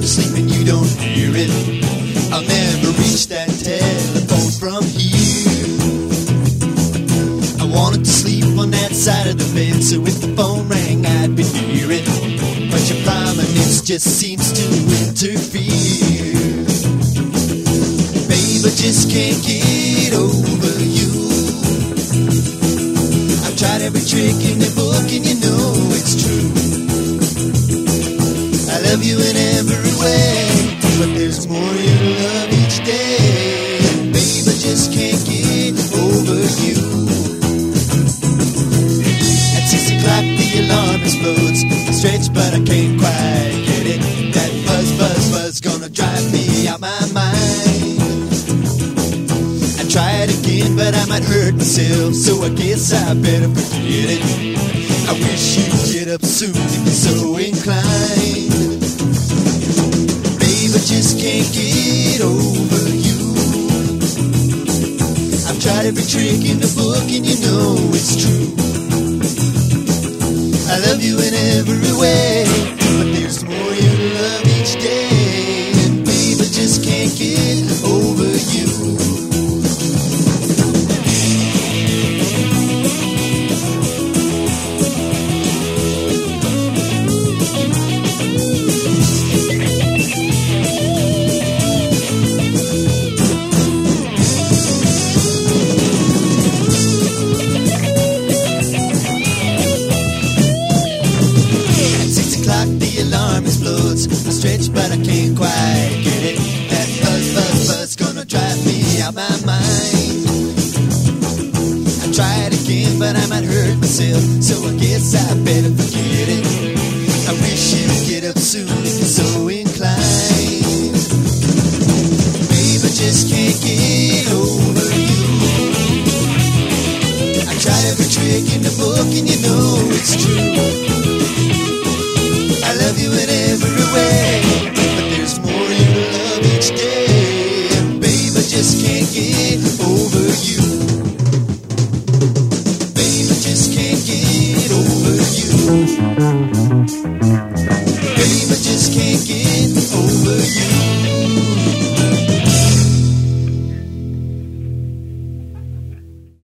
sleep and you don't hear it. I'll never reach that telephone from here. I wanted to sleep on that side of the bed, so if the phone rang I'd be near it. But your prominence just seems to interfere. Babe, I just can't get over you. I've tried every trick in the book and you know it's true. I love you in every way, but there's more you love each day. Babe, I just can't get over you. At 6 o'clock the alarm explodes. I stretch but I can't quite get it. That buzz, buzz, buzz gonna drive me out my mind. I try it again but I might hurt myself, so I guess I better forget it. I wish you'd get up soon if you're so inclined. Babe, I just can't get over you. I've tried every trick in the book and you know it's true. I love you in every way, but there's more you love each day. And babe, I just can't get over you. I stretch but I can't quite get it. That buzz, buzz, buzz gonna drive me out my mind. I try it again but I might hurt myself, so I guess I better forget it. I wish you'd get up soon if you're so inclined. Babe, I just can't get over you. I tried every trick in the book and you know it's true. I love you in every way, but there's more you love each day. And babe, I just can't get over you. Babe, I just can't get over you. Babe, I just can't get over you.